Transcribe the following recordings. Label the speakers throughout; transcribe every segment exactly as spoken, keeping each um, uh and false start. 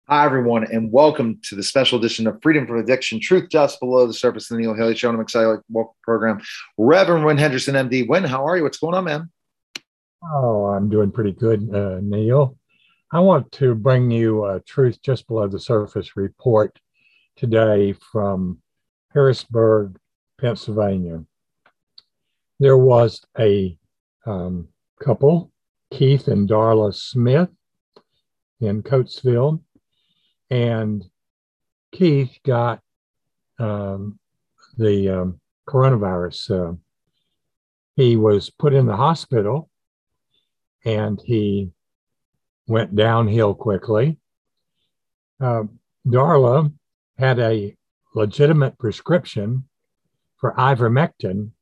Speaker 1: Hi, everyone, and welcome to the special edition of Freedom from Addiction, Truth Just Below the Surface, the Neil Haley Show. And I'm excited to welcome the program, Reverend Wynn Henderson, M D. Wynn, how are you? What's going on, man?
Speaker 2: Oh, I'm doing pretty good, uh, Neil. I want to bring you a Truth Just Below the Surface report today from Harrisburg, Pennsylvania. There was a um, couple, Keith and Darla Smith, in Coatesville, and Keith got um, the um, coronavirus. Uh, he was put in the hospital and he went downhill quickly. Uh, Darla had a legitimate prescription for ivermectin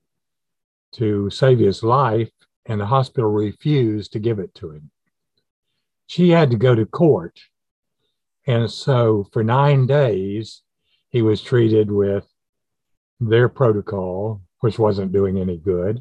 Speaker 2: to save his life, and the hospital refused to give it to him. She had to go to court. And so for nine days, he was treated with their protocol, which wasn't doing any good.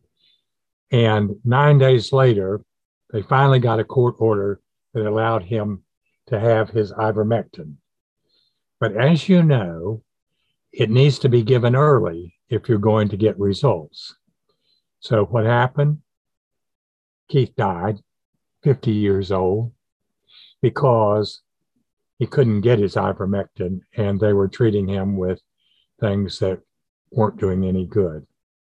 Speaker 2: And nine days later, they finally got a court order that allowed him to have his ivermectin. But as you know, it needs to be given early if you're going to get results. So what happened? Keith died, fifty years old, because he couldn't get his ivermectin and they were treating him with things that weren't doing any good.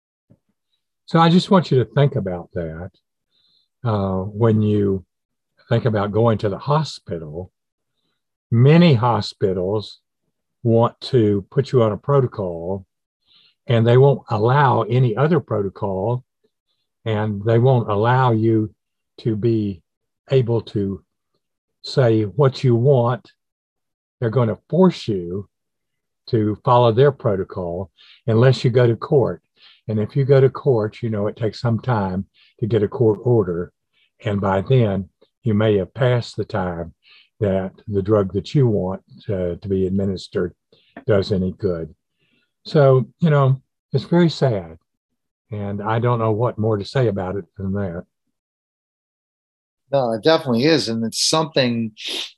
Speaker 2: So I just want you to think about that uh, when you think about going to the hospital. Many hospitals want to put you on a protocol and they won't allow any other protocol, and they won't allow you to be able to say what you want. They're going to force you to follow their protocol unless you go to court. And if you go to court, you know, it takes some time to get a court order. And by then, you may have passed the time that the drug that you want to, to be administered does any good. So, you know, it's very sad. And I don't know what more to say about it than that.
Speaker 1: No, it definitely is. And it's something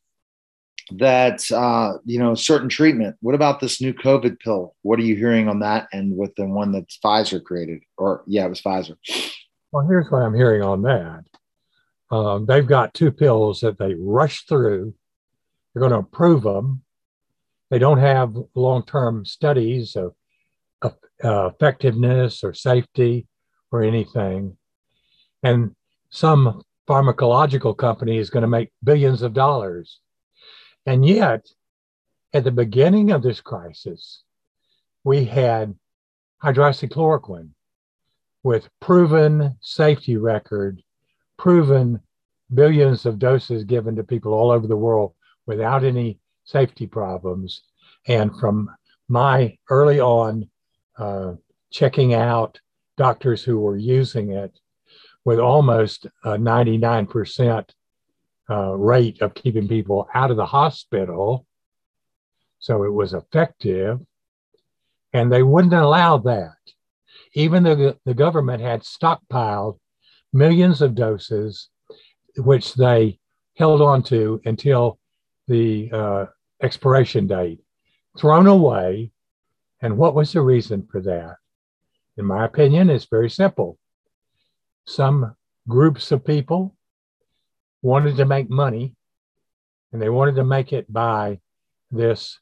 Speaker 1: that, uh, you know, certain treatment. What about this new COVID pill? What are you hearing on that? And with the one that Pfizer created, or yeah, it was Pfizer.
Speaker 2: Well, here's what I'm hearing on that. Um, they've got two pills that they rush through. They're going to approve them. They don't have long-term studies of, of uh, effectiveness or safety or anything. And some pharmacological company is going to make billions of dollars. And yet, at the beginning of this crisis, we had hydroxychloroquine with proven safety record, proven billions of doses given to people all over the world without any safety problems. And from my early on uh, checking out doctors who were using it, with almost a ninety-nine percent uh, rate of keeping people out of the hospital. So it was effective. And they wouldn't allow that. Even though the government had stockpiled millions of doses, which they held on to until the uh, expiration date, thrown away. And what was the reason for that? In my opinion, it's very simple. Some groups of people wanted to make money, and they wanted to make it by this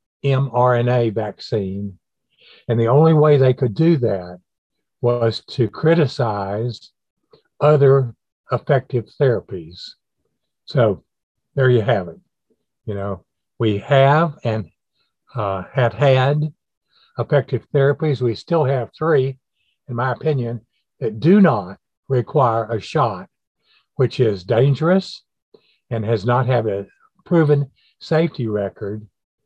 Speaker 2: mRNA vaccine. And the only way they could do that was to criticize other effective therapies. So there you have it. You know, we have and uh, have had effective therapies. We still have three, in my opinion, that do not require a shot, which is dangerous and has not had a proven safety record.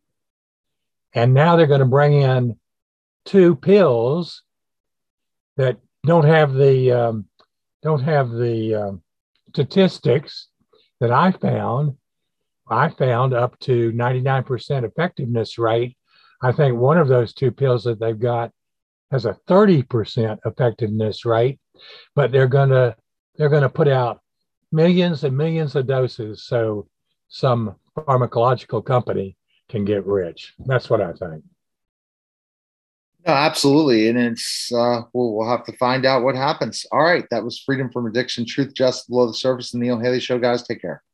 Speaker 2: And now they're going to bring in two pills that don't have the um, don't have the um, statistics that I found. I found up to ninety-nine percent effectiveness rate. I think one of those two pills that they've got has a thirty percent effectiveness rate, but they're going to they're going to put out millions and millions of doses. So some pharmacological company can get rich. That's what I think.
Speaker 1: No, absolutely. And it's, uh, we'll, we'll have to find out what happens. All right. That was Freedom from Addiction, Truth, Justice, Below the Surface, and Neil Haley Show, guys. Take care.